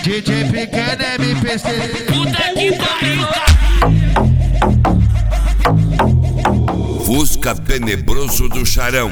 DJ pequeno MPC. Puta que pariu. Fusca tenebroso do Charão.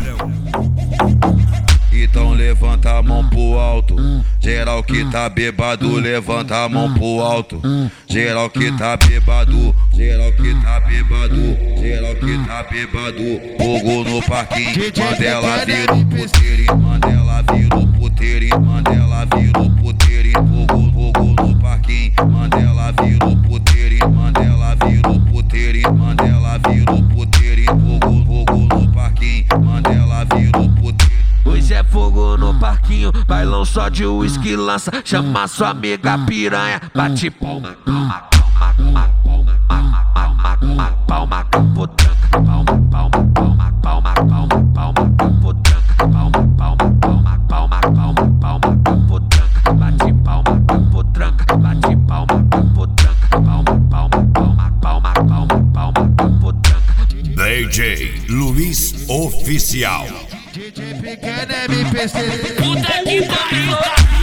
Então levanta a mão pro alto. Geral que tá bêbado, levanta a mão pro alto. Geral que tá bêbado, geral que tá bêbado, geral que tá bêbado. Fogo no parquinho, Mandela vira o puteiro, Mandela vira o puteiro, Mandela vira o puteiro. Fogo no parquinho, Mandela vira o puteiro, Mandela vira o puteiro, Mandela vira o puteiro. Fogo no parquinho, Mandela vira o puteiro. Hoje é fogo no parquinho, bailão só de uísque lança. Chama sua amiga piranha, bate palma, palma, palma, palma, palma, palma, palma, palma, capotranca, palma, palma, palma, palma, palma, palma, capotranca, palma, palma, palma, palma, palma, palma, capotranca, bate palma, capotranca, bate palma, capotranca, palma, palma, palma, palma, palma, palma, capotranca. DJ Luiz Oficial. DJ pequeno MPC. Puta que pariu.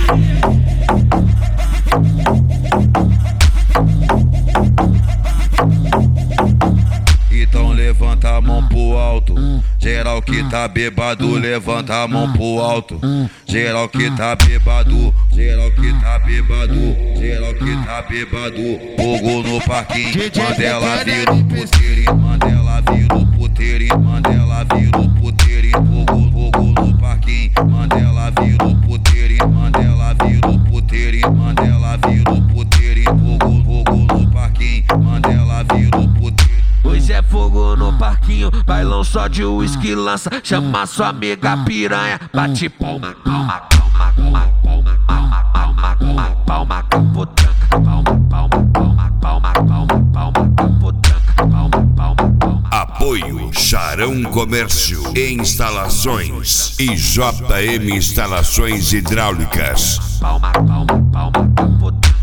Então levanta a mão pro alto. Geral que tá bêbado, levanta a mão pro alto. Geral que tá bêbado, geral que tá bêbado, geral que tá bêbado. Fogo no parquinho, Mandela vira o puteiro, Mandela vira o puteiro, Mandela vira o puteiro. Fogo no parquinho, Mandela vira o puteiro, Mandela vira o puteiro, Mandela vira o puteiro. Fogo no parquinho, Mandela vira o puteiro. Hoje é fogo no parquinho, bailão só de uísque lança. Chama sua amiga piranha, bate palma, palma, palma, palma, palma, palma, palma, palma, palma, capotranca, palma, palma, palma, palma, palma, palma, capotranca, palma, palma, palma. Apoio Charão Comércio e Instalações e JM Instalações Hidráulicas. Palma, palma, palma, capotranca.